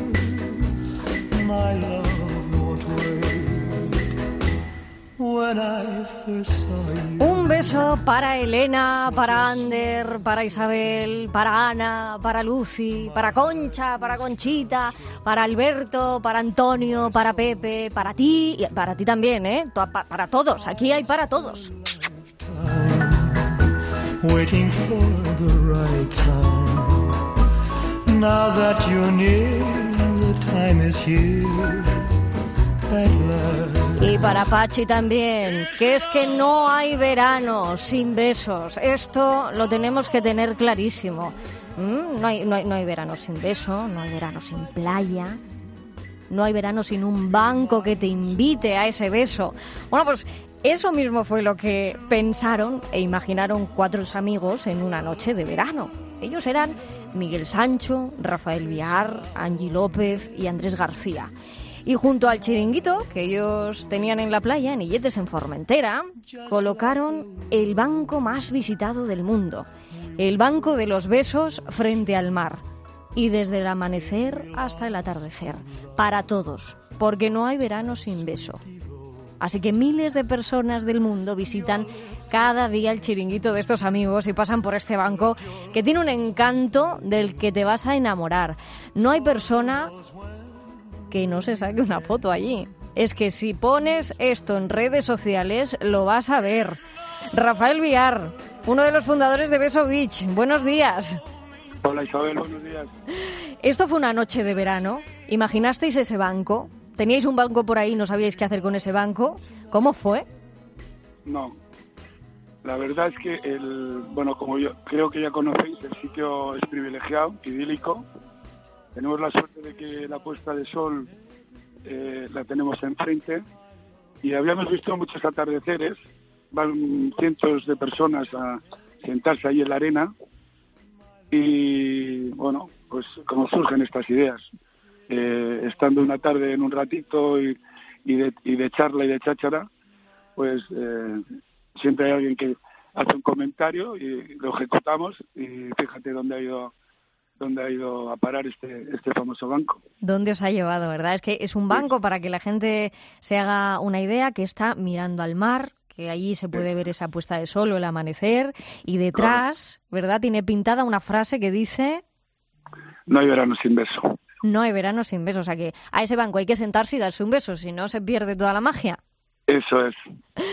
My love won't wait. When I first saw you. Un beso para Elena, para Ander, para Isabel, para Ana, para Lucy, para Concha, para Conchita, para Alberto, para Antonio, para Pepe, para ti y para ti también, ¿eh? To- pa- Para todos, aquí hay para todos. Waiting for the right time. Now that you're near, the time is here at last. Y para Pachi también, que es que no hay verano sin besos. Esto lo tenemos que tener clarísimo. ¿Mm? No hay, no hay, no hay verano sin beso, no hay verano sin playa, no hay verano sin un banco que te invite a ese beso. Bueno, pues eso mismo fue lo que pensaron e imaginaron cuatro amigos en una noche de verano. Ellos eran Miguel Sancho, Rafael Viar, Angie López y Andrés García. Y junto al chiringuito que ellos tenían en la playa, en Illetes, en Formentera, colocaron el banco más visitado del mundo, el Banco de los Besos frente al mar. Y desde el amanecer hasta el atardecer, para todos, porque no hay verano sin beso. Así que miles de personas del mundo visitan cada día el chiringuito de estos amigos y pasan por este banco que tiene un encanto del que te vas a enamorar. No hay persona que no se saque una foto allí. Es que si pones esto en redes sociales, lo vas a ver. Rafael Viar, uno de los fundadores de Beso Beach. Buenos días. Hola Isabel, buenos días. Esto fue una noche de verano. ¿Imaginasteis ese banco? ¿Teníais un banco por ahí y no sabíais qué hacer con ese banco? ¿Cómo fue? No. La verdad es que, el, bueno, como yo creo que ya conocéis, el sitio es privilegiado, idílico. Tenemos la suerte de que la puesta de sol eh, la tenemos enfrente y habíamos visto muchos atardeceres. Van cientos de personas a sentarse ahí en la arena y, bueno, pues como surgen estas ideas. Eh, estando una tarde en un ratito y, y, de, y de charla y de cháchara, pues eh, siempre hay alguien que hace un comentario y lo ejecutamos y fíjate dónde ha ido dónde ha ido a parar este este famoso banco. ¿Dónde os ha llevado, verdad? Es que es un banco, para que la gente se haga una idea, que está mirando al mar, que allí se puede ver esa puesta de sol o el amanecer, y detrás, ¿verdad?, tiene pintada una frase que dice: no hay verano sin beso. No hay verano sin beso. O sea que a ese banco hay que sentarse y darse un beso, si no se pierde toda la magia. Eso es.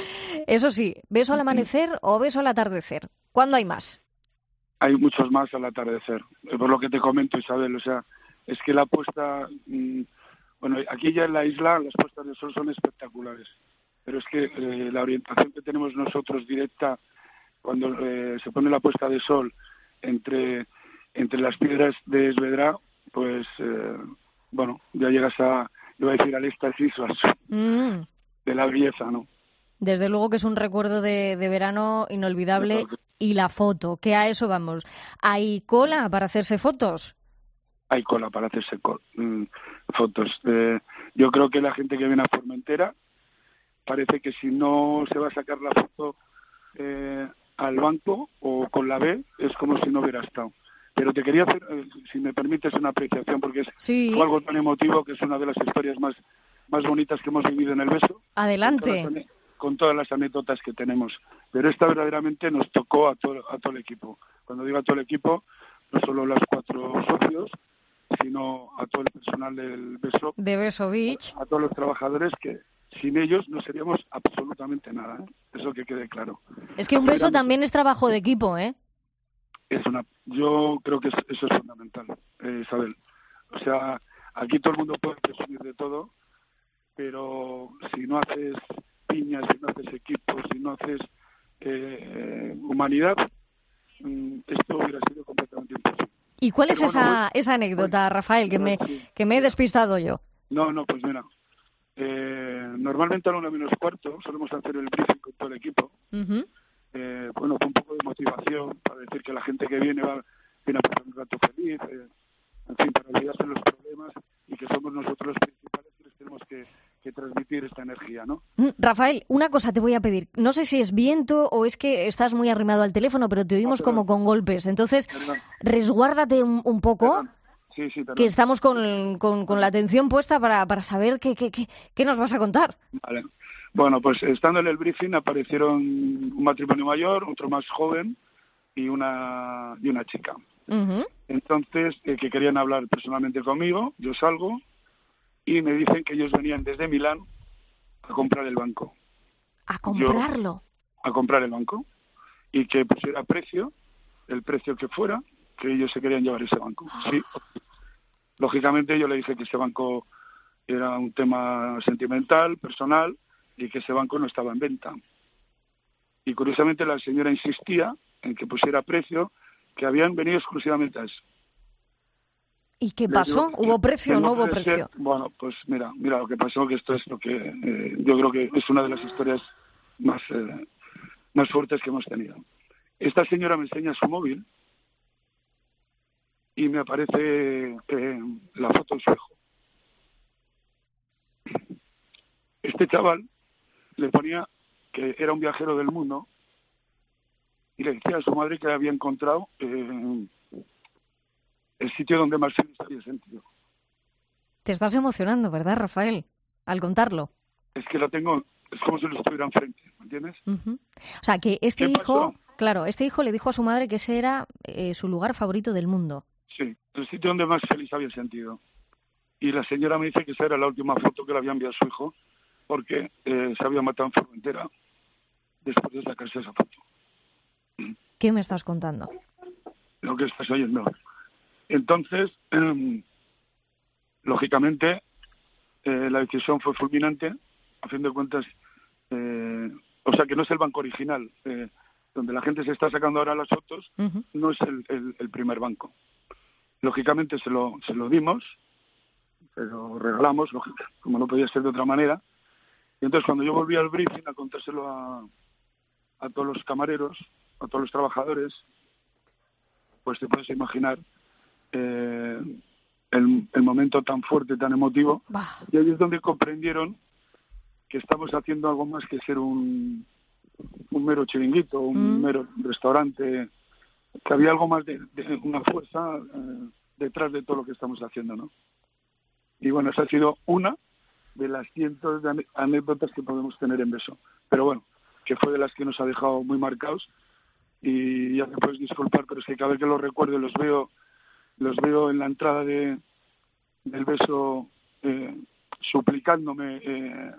Eso sí, ¿beso al amanecer o beso al atardecer? ¿Cuándo hay más? Hay muchos más al atardecer. Por lo que te comento, Isabel, o sea, es que la puesta... Mmm, bueno, aquí ya en la isla las puestas de sol son espectaculares, pero es que eh, la orientación que tenemos nosotros directa cuando eh, se pone la puesta de sol entre, entre las piedras de Esvedra, pues, eh, bueno, ya llegas a, iba a decir, al éxtasis o a mm. de la belleza, ¿no? Desde luego que es un recuerdo de, de verano inolvidable. Y la foto, que a eso vamos. ¿Hay cola para hacerse fotos? Hay cola para hacerse co- mm, fotos. Eh, yo creo que la gente que viene a Formentera parece que si no se va a sacar la foto eh, al banco o con la B, es como si no hubiera estado. Pero te quería hacer, eh, si me permites, una apreciación, porque es sí. algo tan emotivo, que es una de las historias más, más bonitas que hemos vivido en el Beso. Adelante. Con todas, las, con todas las anécdotas que tenemos. Pero esta verdaderamente nos tocó a todo, a todo el equipo. Cuando digo a todo el equipo, no solo los cuatro socios, sino a todo el personal del Beso. De Beso Beach. A todos los trabajadores que sin ellos no seríamos absolutamente nada, ¿eh? Eso que quede claro. Es que un beso también es trabajo de equipo, ¿eh? Es una, yo creo que eso es fundamental, eh, Isabel. O sea, aquí todo el mundo puede presumir de todo, pero si no haces piñas, si no haces equipos, si no haces eh, humanidad, mm, esto hubiera sido completamente imposible. ¿Y cuál pero es bueno, esa, pues, esa anécdota, pues, Rafael, que me, que me he despistado yo? No, no, pues mira, eh, normalmente a la una menos cuarto solemos hacer el briefing con todo el equipo. Uh-huh. Eh, bueno, con un poco de motivación para decir que la gente que viene va viene a pasar un rato feliz, eh, en fin, para olvidarse de los problemas y que somos nosotros los principales que les tenemos que, que transmitir esta energía, ¿no? Rafael, una cosa te voy a pedir. No sé si es viento o es que estás muy arrimado al teléfono, pero te oímos ah, como con golpes. Entonces, perdón. resguárdate un, un poco, sí, sí, que estamos con, con, con la atención puesta para, para saber qué, qué, qué, qué nos vas a contar. Vale. Bueno, pues estando en el briefing aparecieron un matrimonio mayor, otro más joven y una y una chica. Uh-huh. Entonces, eh, que querían hablar personalmente conmigo, yo salgo y me dicen que ellos venían desde Milán a comprar el banco. ¿A comprarlo? Yo, a comprar el banco y que pusiera precio, el precio que fuera, que ellos se querían llevar ese banco. Oh. Sí. Lógicamente yo le dije que ese banco era un tema sentimental, personal, y que ese banco no estaba en venta. Y curiosamente la señora insistía en que pusiera precio, que habían venido exclusivamente a eso. ¿Y qué pasó? Digo, ¿hubo precio o no hubo precio? Ser, bueno, pues mira, mira lo que pasó, que esto es lo que eh, yo creo que es una de las historias más, eh, más fuertes que hemos tenido. Esta señora me enseña su móvil y me aparece eh, la foto de su hijo. Este chaval le ponía que era un viajero del mundo y le decía a su madre que había encontrado eh, el sitio donde más feliz había sentido. Te estás emocionando, ¿verdad, Rafael? Al contarlo. Es que lo tengo, es como si lo estuviera enfrente, ¿me entiendes? Uh-huh. O sea, que este ¿Qué hijo, pasó? claro, este hijo le dijo a su madre que ese era eh, su lugar favorito del mundo. Sí, el sitio donde más feliz había sentido. Y la señora me dice que esa era la última foto que le había enviado a su hijo, porque eh, se había matado en Formentera después de sacarse esa foto. ¿Qué me estás contando? Lo que estás oyendo. Entonces, eh, lógicamente, eh, la decisión fue fulminante. A fin de cuentas, eh, o sea que no es el banco original, eh, donde la gente se está sacando ahora las fotos, uh-huh. no es el, el, el primer banco. Lógicamente se lo, se lo dimos, se lo regalamos, como no podía ser de otra manera. Y entonces cuando yo volví al briefing a contárselo a, a todos los camareros, a todos los trabajadores, pues te puedes imaginar eh, el, el momento tan fuerte, tan emotivo. Bah. Y ahí es donde comprendieron que estamos haciendo algo más que ser un, un mero chiringuito, un mm. mero restaurante, que había algo más de, de una fuerza eh, detrás de todo lo que estamos haciendo, ¿no? Y bueno, esa ha sido una de las cientos de anécdotas que podemos tener en Beso. Pero bueno, que fue de las que nos ha dejado muy marcados. Y ya me puedes disculpar, pero es que cada vez que los recuerdo los veo los veo en la entrada de del Beso eh, suplicándome eh,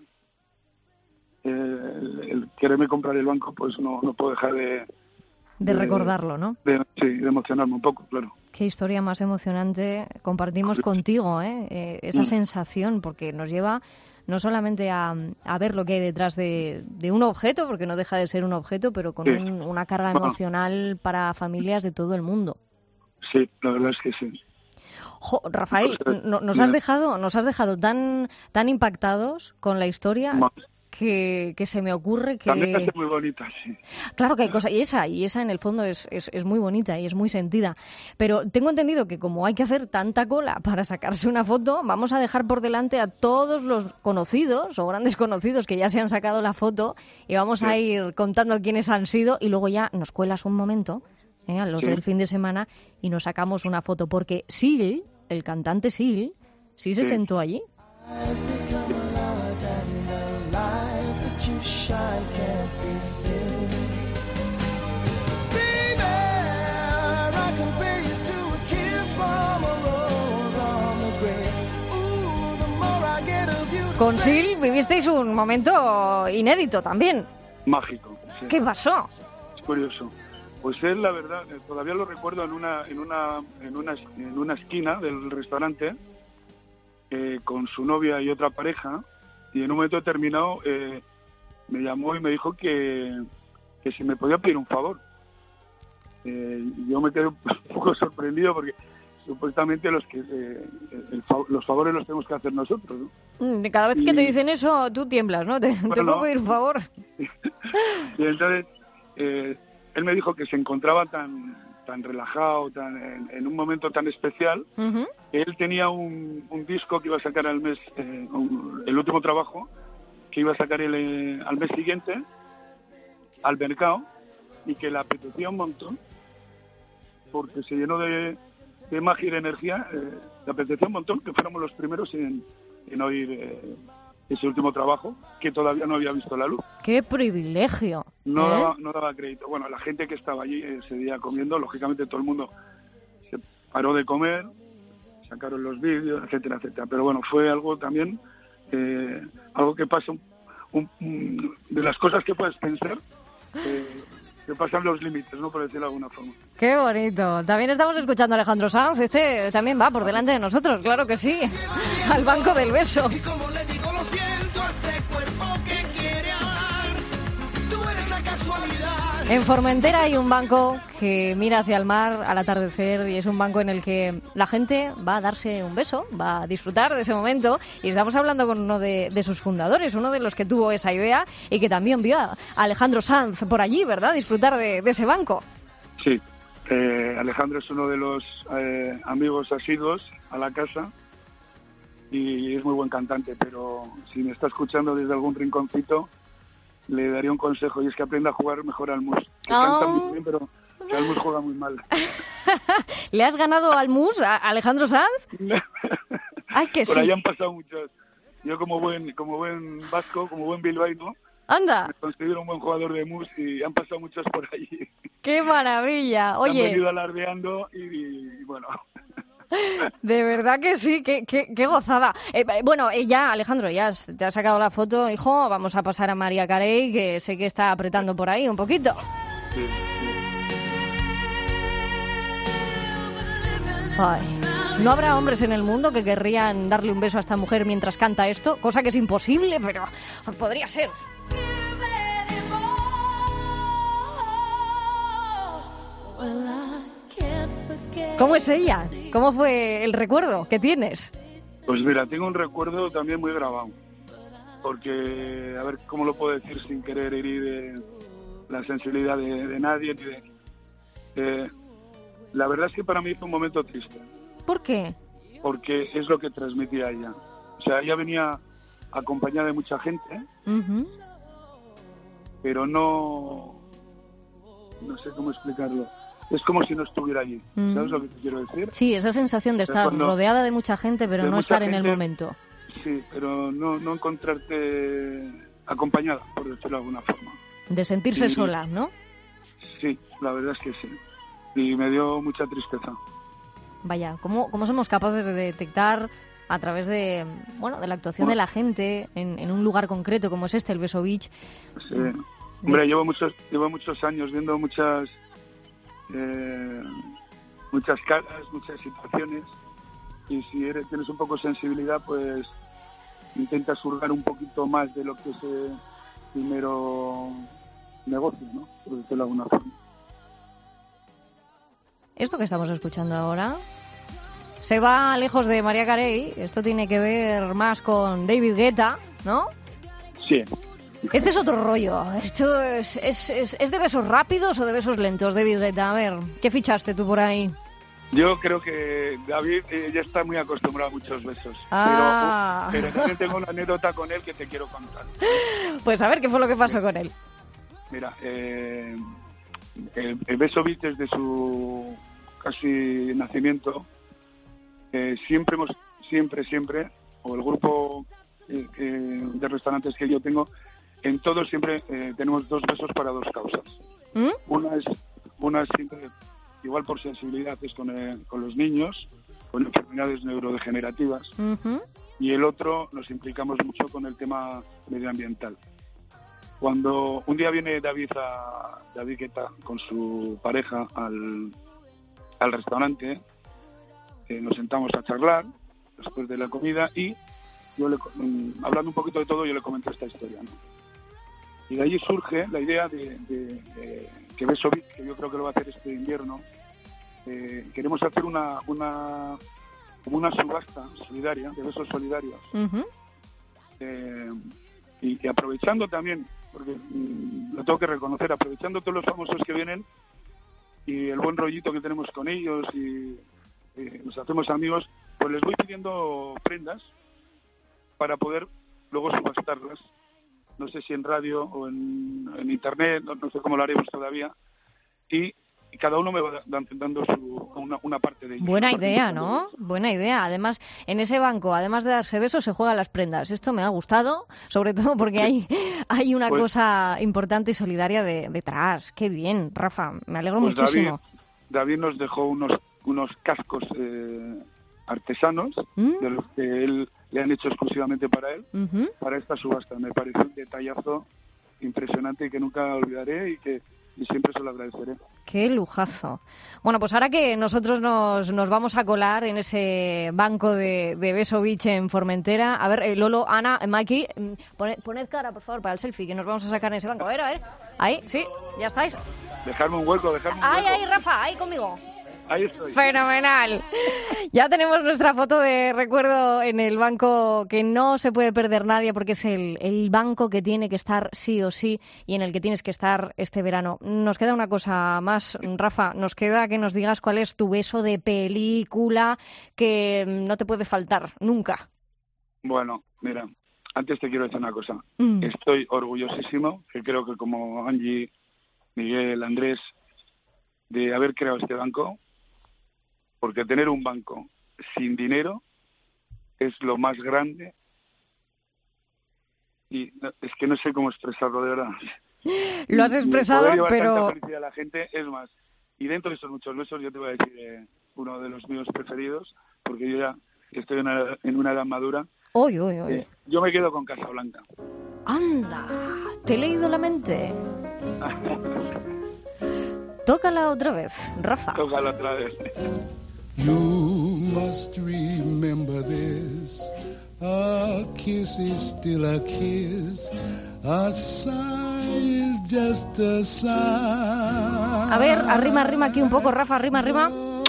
eh, el, el quererme comprar el banco, pues no, no puedo dejar de... De, de recordarlo, ¿no? De, sí, de emocionarme un poco, claro. Qué historia más emocionante compartimos sí. contigo, ¿eh? eh esa mm. sensación, porque nos lleva no solamente a, a ver lo que hay detrás de, de un objeto, porque no deja de ser un objeto, pero con sí. un, una carga bueno. emocional para familias de todo el mundo. Sí, la verdad es que sí. Jo, Rafael, no, nos has dejado, nos has dejado tan, tan impactados con la historia que, que se me ocurre que... También es muy bonita, sí. Claro que hay cosas, y esa, y esa en el fondo es, es, es muy bonita y es muy sentida. Pero tengo entendido que como hay que hacer tanta cola para sacarse una foto, vamos a dejar por delante a todos los conocidos o grandes conocidos que ya se han sacado la foto y vamos sí. a ir contando quiénes han sido y luego ya nos cuelas un momento, ¿eh? a los sí. del fin de semana, y nos sacamos una foto. Porque Sil, el cantante Sil, sí se sí. sentó allí. Con Sil vivisteis un momento inédito también. Mágico. Sí. ¿Qué pasó? Es curioso. Pues él, la verdad, todavía lo recuerdo en una en una en una en una esquina del restaurante eh, con su novia y otra pareja, y en un momento determinado eh, me llamó y me dijo que, que si me podía pedir un favor. Eh, yo me quedé un poco sorprendido porque supuestamente los que eh, el, los favores los tenemos que hacer nosotros, ¿no? Cada vez y, que te dicen eso, tú tiemblas, ¿no? ¿Te, bueno, ¿te puedo pedir un favor? Y entonces eh, él me dijo que se encontraba tan tan relajado, tan en, en un momento tan especial. Uh-huh. Él tenía un, un disco que iba a sacar al mes, eh, un, el último trabajo que iba a sacar el, eh, al mes siguiente al mercado, y que le apetecía un montón porque se llenó de, de magia y de energía. Eh, le apetecía un montón que fuéramos los primeros en, en oír eh, ese último trabajo, que todavía no había visto la luz. ¡Qué privilegio! No, ¿eh? daba, no daba crédito. Bueno, la gente que estaba allí ese día comiendo, lógicamente todo el mundo se paró de comer, sacaron los vídeos, etcétera, etcétera. Pero bueno, fue algo también, eh, algo que pasa, un, un, un, de las cosas que puedes pensar, eh, que pasan los límites, ¿no? Por decirlo de alguna forma. ¡Qué bonito! También estamos escuchando a Alejandro Sanz. Este también va por delante de nosotros, claro que sí. Al banco del beso. En Formentera hay un banco que mira hacia el mar al atardecer, y es un banco en el que la gente va a darse un beso, va a disfrutar de ese momento, y estamos hablando con uno de, de sus fundadores, uno de los que tuvo esa idea y que también vio a Alejandro Sanz por allí, ¿verdad? Disfrutar de, de ese banco. Sí, Eh, Alejandro es uno de los eh, amigos asiduos a la casa y es muy buen cantante, pero si me está escuchando desde algún rinconcito, le daría un consejo, y es que aprenda a jugar mejor al mus. Que oh. canta muy bien, pero que al mus juega muy mal. ¿Le has ganado al mus, a Alejandro Sanz? Ay, que Por sí. ahí han pasado muchos. Yo como buen como buen vasco, como buen bilbaíno, anda, me considero un buen jugador de mus y han pasado muchos por allí. ¡Qué maravilla! Han Oye, venido alardeando y, y bueno... de verdad que sí, qué, qué, qué gozada. Eh, bueno, eh, ya, Alejandro, ya has- te has sacado la foto, hijo. Vamos a pasar a María Carey, que sé que está apretando por ahí un poquito. Sí, Ay, ¿no habrá hombres en el mundo que querrían darle un beso a esta mujer mientras canta esto? Cosa que es imposible, pero podría ser. ¿Cómo es ella? ¿Cómo fue el recuerdo que tienes? Pues mira, tengo un recuerdo también muy grabado, porque, a ver, ¿cómo lo puedo decir sin querer herir eh, la sensibilidad de, de nadie? Ni de, eh, la verdad es que para mí fue un momento triste, ¿Por qué? porque es lo que transmitía ella. O sea, ella venía acompañada de mucha gente, Ujú. pero no... no sé cómo explicarlo. Es como si no estuviera allí, Mm. ¿sabes lo que te quiero decir? Sí, esa sensación de estar Cuando- rodeada de mucha gente, pero de no mucha estar en el gente- momento. Sí, pero no, no encontrarte acompañada, por decirlo de alguna forma. De sentirse Sí. sola, ¿no? Sí, la verdad es que sí. Y me dio mucha tristeza. Vaya, ¿cómo, cómo somos capaces de detectar a través de, bueno, de la actuación Bueno. de la gente en, en un lugar concreto como es este, el Beso Beach? Sí. Hombre, llevo muchos, llevo muchos años viendo muchas, eh, muchas caras, muchas situaciones. Y si eres, tienes un poco de sensibilidad, pues intentas hurgar un poquito más de lo que es el primero negocio, ¿no? Por decirlo de alguna forma. Esto que estamos escuchando ahora se va lejos de María Carey. Esto tiene que ver más con David Guetta, ¿no? Sí. Este es otro rollo. Esto es, es, es, ¿es de besos rápidos o de besos lentos, David Guetta? A ver, ¿qué fichaste tú por ahí? Yo creo que David eh, ya está muy acostumbrado a muchos besos. Ah. Pero, pero también tengo una anécdota con él que te quiero contar. Pues a ver qué fue lo que pasó con él. Mira, eh, el, el Beso Beach desde su casi nacimiento, eh, siempre hemos, siempre, siempre, o el grupo eh, eh, de restaurantes que yo tengo, en todos siempre eh, tenemos dos besos para dos causas. ¿Mm? Una es, una es siempre, igual por sensibilidad, es con, eh, con los niños, con enfermedades neurodegenerativas, Ujú. y el otro nos implicamos mucho con el tema medioambiental. Cuando un día viene David a David Guetta con su pareja al, al restaurante, eh, nos sentamos a charlar después de la comida y yo le, mm, hablando un poquito de todo, yo le comento esta historia, ¿no? Y de allí surge la idea de, de, de que Beso Beach, que yo creo que lo va a hacer este invierno, eh, queremos hacer una, una como una subasta solidaria, de besos solidarios, Ujú. eh, y, y aprovechando también, porque mm, lo tengo que reconocer, aprovechando todos los famosos que vienen y el buen rollito que tenemos con ellos y eh, nos hacemos amigos, pues les voy pidiendo prendas para poder luego subastarlas, no sé si en radio o en, en internet, no, no sé cómo lo haremos todavía, y, y cada uno me va dan- dando su, una, una parte de ellos. Buena Una parte idea, de ¿no? ellos. Buena idea. Además, en ese banco, además de darse besos, se juegan las prendas. Esto me ha gustado, sobre todo porque hay, hay una Pues- cosa importante y solidaria de, detrás. Qué bien, Rafa. Me alegro Pues muchísimo. David, David nos dejó unos, unos cascos eh, artesanos, ¿Mm? de los que él le han hecho exclusivamente para él, Ujú. para esta subasta. Me pareció un detallazo impresionante y que nunca olvidaré y que y siempre se lo agradeceré. Qué lujazo. Bueno, pues ahora que nosotros nos, nos vamos a colar en ese banco de, de Beso Beach en Formentera. A ver, eh, Lolo, Ana, eh, Mikey, mm, poned, poned cara, por favor, para el selfie, que nos vamos a sacar en ese banco. A ver, a ver. Ahí, sí, ya estáis. Dejarme un hueco, dejarme un Ahí, hueco. ahí, Rafa, ahí conmigo. Ahí estoy. Fenomenal. Ya tenemos nuestra foto de recuerdo en el banco que no se puede perder nadie porque es el, el banco que tiene que estar sí o sí y en el que tienes que estar este verano. Nos queda una cosa más, Rafa. Nos queda que nos digas cuál es tu beso de película que no te puede faltar nunca. Bueno, mira, antes te quiero decir una cosa. Mm. Estoy orgullosísimo, que creo que como Angie, Miguel, Andrés, de haber creado este banco, porque tener un banco sin dinero es lo más grande y no, es que no sé cómo expresarlo de verdad. Lo has expresado, y poder pero... tanta felicidad a la gente es más. Y dentro de esos muchos besos yo te voy a decir eh, uno de los míos preferidos, porque yo ya estoy en una, en una edad madura. Uy, uy, uy. Eh, yo me quedo con Casablanca. Anda, te he leído la mente. Tócala otra vez, Rafa. Tócala otra vez. You must remember this. A kiss is still a kiss. A sigh is just a sigh. A ver, arrima, arrima aquí un poco, Rafa, arrima, arrima.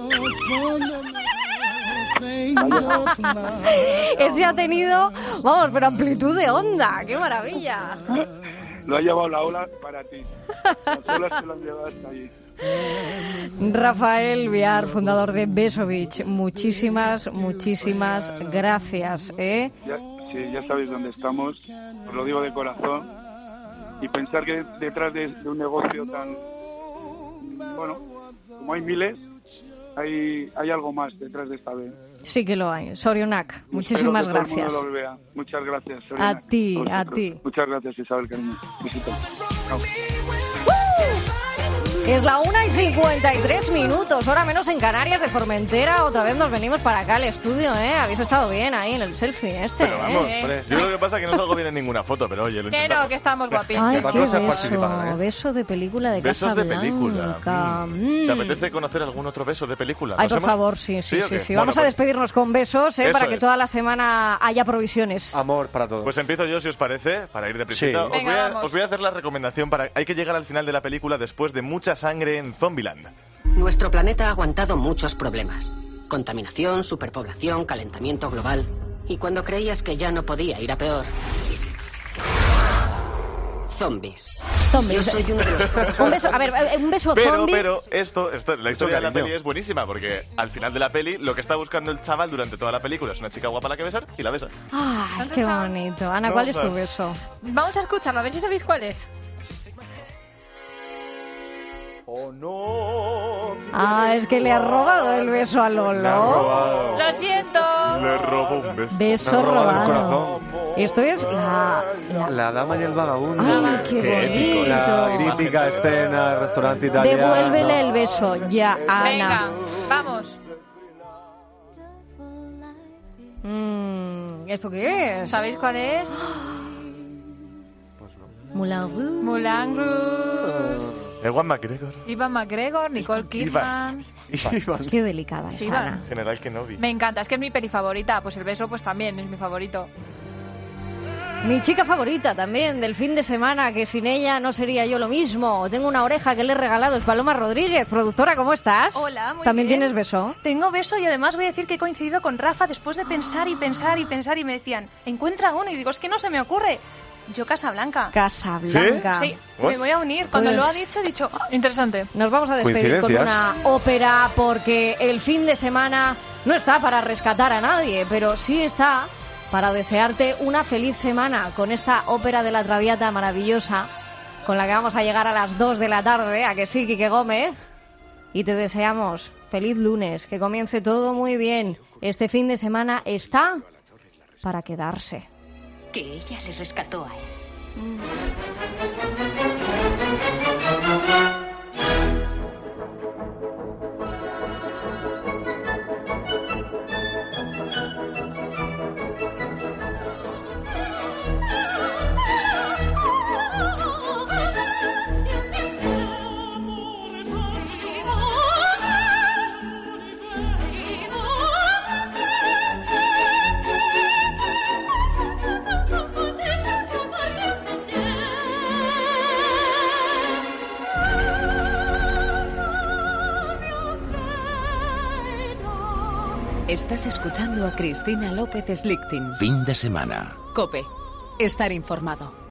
Ese ha tenido, vamos, pero amplitud de onda. ¡Qué maravilla! Lo ha llevado la ola para ti. Las olas se lo han llevado hasta allí. Rafael Viar, fundador de Besovich, muchísimas, muchísimas gracias. ¿eh? Ya, sí, ya sabéis dónde estamos, os lo digo de corazón. Y pensar que detrás de, de un negocio tan, bueno, como hay miles, hay, hay algo más detrás de esta vez. Sí que lo hay. Sorionak, muchísimas Espero que todo el gracias. mundo lo vea. Muchas gracias, A Sorionak. ti, vosotros. a ti. Muchas gracias, Isabel, cariño. Besitos. Chao. Es la una y cincuenta y tres minutos, hora menos en Canarias, de Formentera. Otra vez nos venimos para acá al estudio, ¿eh? Habéis estado bien ahí en el selfie este, Pero vamos, ¿eh? hombre, yo lo que pasa es que no salgo bien en ninguna foto, pero oye, lo Que intentamos. no, que estamos guapísimos. Ay, La qué cosa es beso, participar, ¿eh? beso de película de Besos de película. Casablanca. Mm. Mm. ¿Te apetece conocer algún otro beso de película? Ay, ¿Nos por hemos- favor, sí, sí, o sí, qué? sí. Bueno, Vamos a pues, despedirnos con besos, ¿eh? eso Para que es. toda la semana haya provisiones. Amor para todos. Pues empiezo yo, si os parece, para ir de Sí. prisita. Os, Venga, voy a, vamos. os voy a hacer la recomendación para... Hay que llegar al final de la película después de mucha sangre en Zombieland. Nuestro planeta ha aguantado muchos problemas. Contaminación, superpoblación, calentamiento global. Y cuando creías que ya no podía ir a peor... Zombies. Zombies. Yo soy uno de los... Un beso, a ver, un beso Pero, zombie. pero, esto, esto, la historia de la cariño. peli es buenísima, porque al final de la peli, lo que está buscando el chaval durante toda la película es una chica guapa a la que besar y la besa. Ay, qué bonito. Ana, ¿cuál es tu beso? Vamos a escucharlo, a ver si sabéis cuál es. Oh, no. Ah, es que le ha robado el beso a Lolo. Le ha robado. Lo siento. Le robo un beso. Beso Me ha robado el robado. corazón. Esto es la... la- La dama y el vagabundo. ¡Ay, qué Qué La bonito! típica escena del restaurante italiano. Devuélvele el beso, ya, Ana. Venga, vamos. Mm, ¿Esto qué es? ¿Sabéis cuál es? Moulin Rouge. Moulin Rouge. Ewan McGregor. Ivan McGregor, Nicole Kidman. Qué delicada es, Sí, Ana. va. General Kenobi. Me encanta, es que es mi peli favorita. Pues el beso pues también es mi favorito. Mi chica favorita también del fin de semana, que sin ella no sería yo lo mismo. Tengo una oreja que le he regalado, es Paloma Rodríguez. Productora, ¿cómo estás? Hola, muy ¿También bien. tienes beso? Tengo beso y además voy a decir que he coincidido con Rafa después de pensar y pensar y pensar y me decían, encuentra uno y digo, es que no se me ocurre. Yo Casablanca. Casablanca. Sí, What? me voy a unir. Cuando Pues- lo ha dicho, he dicho, "Ah, Interesante. Nos vamos a despedir con Coincidencias. una ópera porque el fin de semana no está para rescatar a nadie, pero sí está para desearte una feliz semana con esta ópera de la Traviata maravillosa con la que vamos a llegar a las dos de la tarde, a que sí, Quique Gómez. Y te deseamos feliz lunes, que comience todo muy bien. Este fin de semana está para quedarse. Que ella le rescató a él. Estás escuchando a Cristina López Slichting. Fin de semana. COPE. Estar informado.